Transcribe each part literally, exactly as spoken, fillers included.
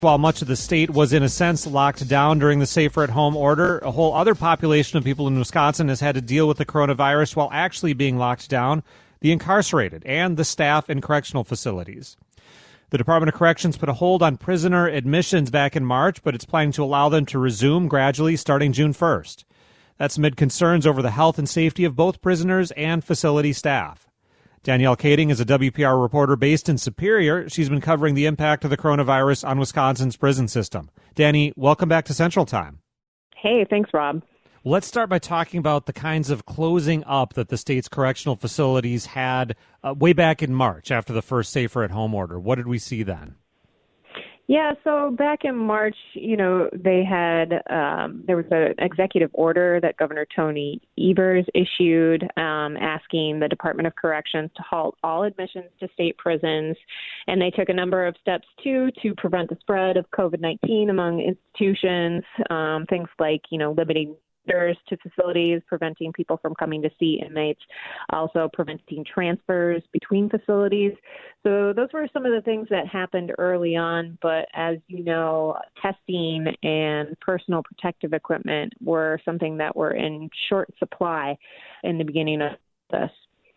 While much of the state was, in a sense, locked down during the safer-at-home order, a whole other population of people in Wisconsin has had to deal with the coronavirus while actually being locked down: the incarcerated and the staff in correctional facilities. The Department of Corrections put a hold on prisoner admissions back in March, but it's planning to allow them to resume gradually starting June first. That's amid concerns over the health and safety of both prisoners and facility staff. Danielle Kading is a W P R reporter based in Superior. She's been covering the impact of the coronavirus on Wisconsin's prison system. Danny, welcome back to Central Time. Hey, thanks, Rob. Let's start by talking about the kinds of closing up that the state's correctional facilities had uh, way back in March after the first safer-at-home order. What did we see then? Yeah, so back in March, you know, they had, um, there was an executive order that Governor Tony Evers issued um, asking the Department of Corrections to halt all admissions to state prisons. And they took a number of steps, too, to prevent the spread of COVID nineteen among institutions, um, things like, you know, limiting visitors to facilities, preventing people from coming to see inmates, also preventing transfers between facilities. So those were some of the things that happened early on. But as you know, testing and personal protective equipment were something that were in short supply in the beginning of this.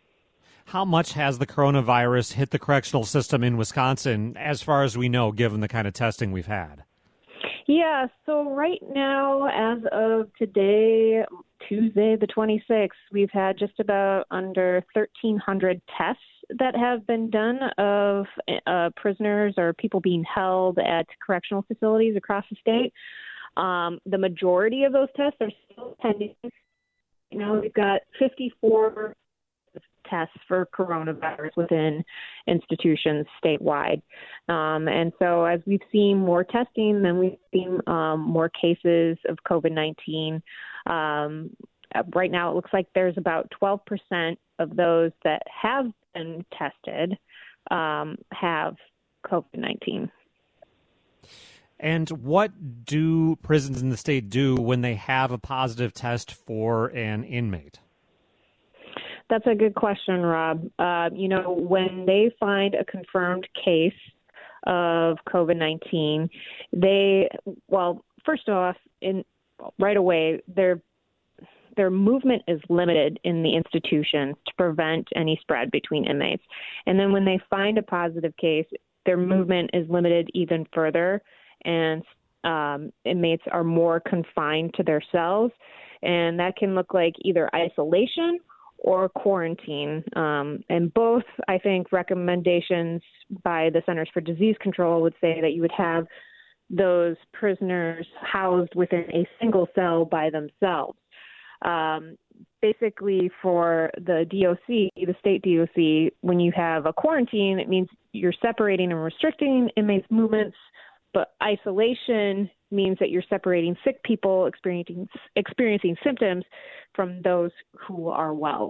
How much has the coronavirus hit the correctional system in Wisconsin, as far as we know, given the kind of testing we've had? Yeah, so right now, as of today, Tuesday the twenty-sixth, we've had just about under thirteen hundred tests that have been done of uh, prisoners or people being held at correctional facilities across the state. Um, the majority of those tests are still pending. You know, we've got fifty-four tests for coronavirus within institutions statewide. Um, and so as we've seen more testing, then we've seen um, more cases of COVID nineteen. Um, right now, it looks like there's about twelve percent of those that have been tested um, have COVID nineteen. And what do prisons in the state do when they have a positive test for an inmate? That's a good question, Rob. Uh, you know, when they find a confirmed case of COVID nineteen, they, well, first off, in right away, their their movement is limited in the institutions to prevent any spread between inmates. And then when they find a positive case, their movement is limited even further, and um, inmates are more confined to their cells. And that can look like either isolation or quarantine. Um, and both, I think, recommendations by the Centers for Disease Control would say that you would have those prisoners housed within a single cell by themselves. Um, basically, for the D O C, the state D O C, when you have a quarantine, it means you're separating and restricting inmates' movements, but isolation means that you're separating sick people experiencing experiencing symptoms from those who are well.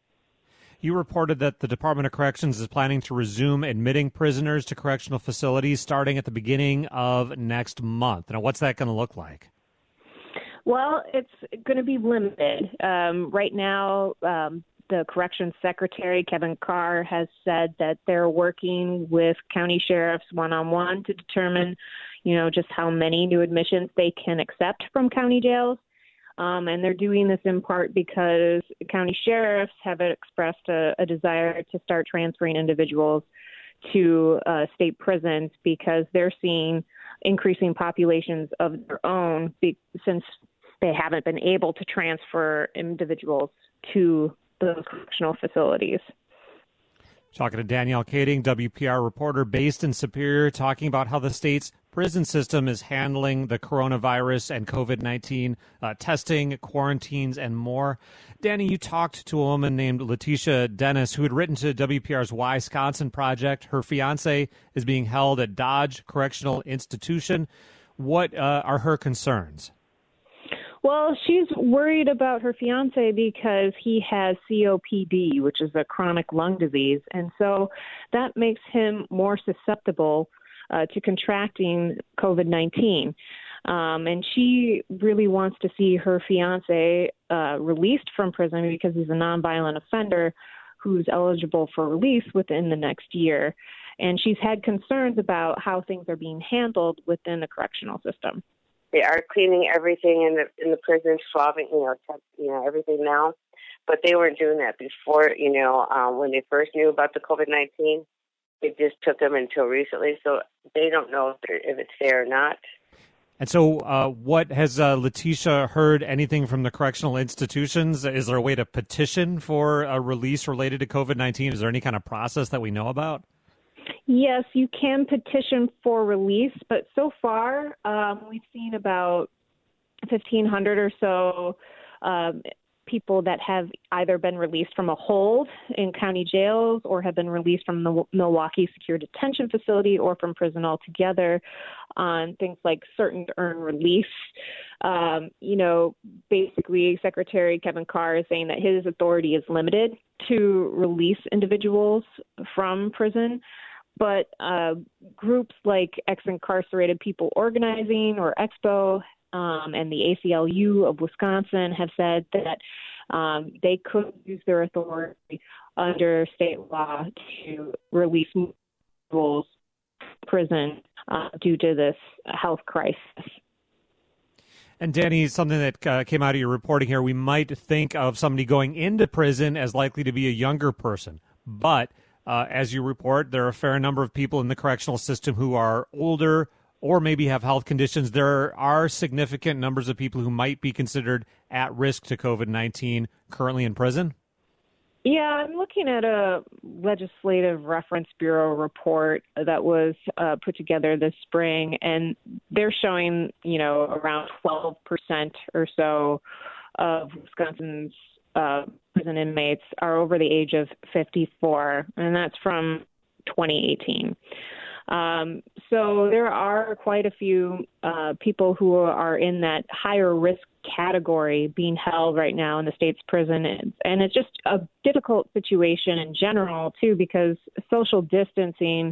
You reported that the Department of Corrections is planning to resume admitting prisoners to correctional facilities starting at the beginning of next month. Now, what's that going to look like? Well, it's going to be limited. Um, right now, um, the Corrections Secretary, Kevin Carr, has said that they're working with county sheriffs one-on-one to determine, you know, just how many new admissions they can accept from county jails. Um, and they're doing this in part because county sheriffs have expressed a, a desire to start transferring individuals to uh, state prisons because they're seeing increasing populations of their own be- since they haven't been able to transfer individuals to those correctional facilities. Talking to Danielle Kading, W P R reporter based in Superior, talking about how the state's prison system is handling the coronavirus and COVID nineteen uh, testing, quarantines, and more. Danny, you talked to a woman named Letitia Dennis who had written to W P R's Wisconsin Project. Her fiance is being held at Dodge Correctional Institution. What uh, are her concerns? Well, she's worried about her fiance because he has C O P D, which is a chronic lung disease. And so that makes him more susceptible uh, to contracting COVID nineteen. Um, and she really wants to see her fiance uh, released from prison because he's a nonviolent offender who's eligible for release within the next year. and she's had concerns about how things are being handled within the correctional system. They are cleaning everything in the in the prison, swabbing, you know, t- you know, everything now. But they weren't doing that before, you know, um, when they first knew about the COVID nineteen. It just took them until recently, so they don't know if, if it's fair or not. And so uh, what has uh, Letitia heard anything from the correctional institutions? Is there a way to petition for a release related to COVID nineteen? Is there any kind of process that we know about? Yes, you can petition for release, but so far um, we've seen about fifteen hundred or so um, people that have either been released from a hold in county jails or have been released from the Milwaukee Secure Detention Facility or from prison altogether on things like certain to earn release. Um, you know, basically Secretary Kevin Carr is saying that his authority is limited to release individuals from prison. But uh, groups like Ex-Incarcerated People Organizing or Expo um, and the A C L U of Wisconsin have said that um, they could use their authority under state law to release individuals from prison uh, due to this health crisis. And Danny, something that uh, came out of your reporting here, we might think of somebody going into prison as likely to be a younger person, but Uh, as you report, there are a fair number of people in the correctional system who are older or maybe have health conditions. There are significant numbers of people who might be considered at risk to COVID nineteen currently in prison. Yeah, I'm looking at a Legislative Reference Bureau report that was uh, put together this spring, and they're showing, you know, around twelve percent or so of Wisconsin's Uh, prison inmates are over the age of fifty-four, and that's from twenty eighteen. Um, so there are quite a few uh, people who are in that higher risk category being held right now in the state's prison. And, and it's just a difficult situation in general, too, because social distancing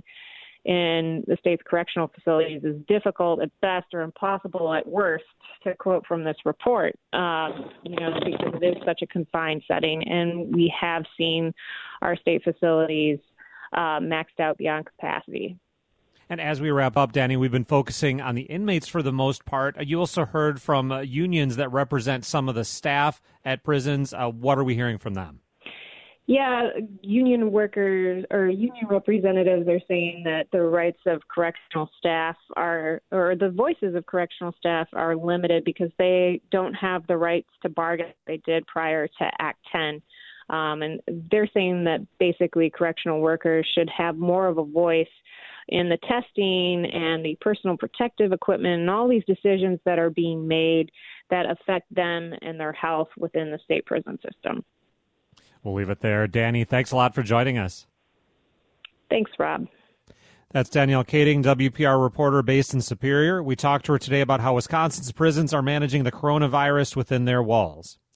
in the state's correctional facilities is difficult at best or impossible at worst, to quote from this report, um, you know, because it is such a confined setting. And we have seen our state facilities uh, maxed out beyond capacity. And as we wrap up, Danny, we've been focusing on the inmates for the most part. You also heard from uh, unions that represent some of the staff at prisons. Uh, what are we hearing from them? Yeah, union workers or union representatives are saying that the rights of correctional staff are, or the voices of correctional staff are limited because they don't have the rights to bargain they did prior to Act ten. Um, and they're saying that basically correctional workers should have more of a voice in the testing and the personal protective equipment and all these decisions that are being made that affect them and their health within the state prison system. We'll leave it there. Danny, thanks a lot for joining us. Thanks, Rob. That's Danielle Kading, W P R reporter based in Superior. We talked to her today about how Wisconsin's prisons are managing the coronavirus within their walls.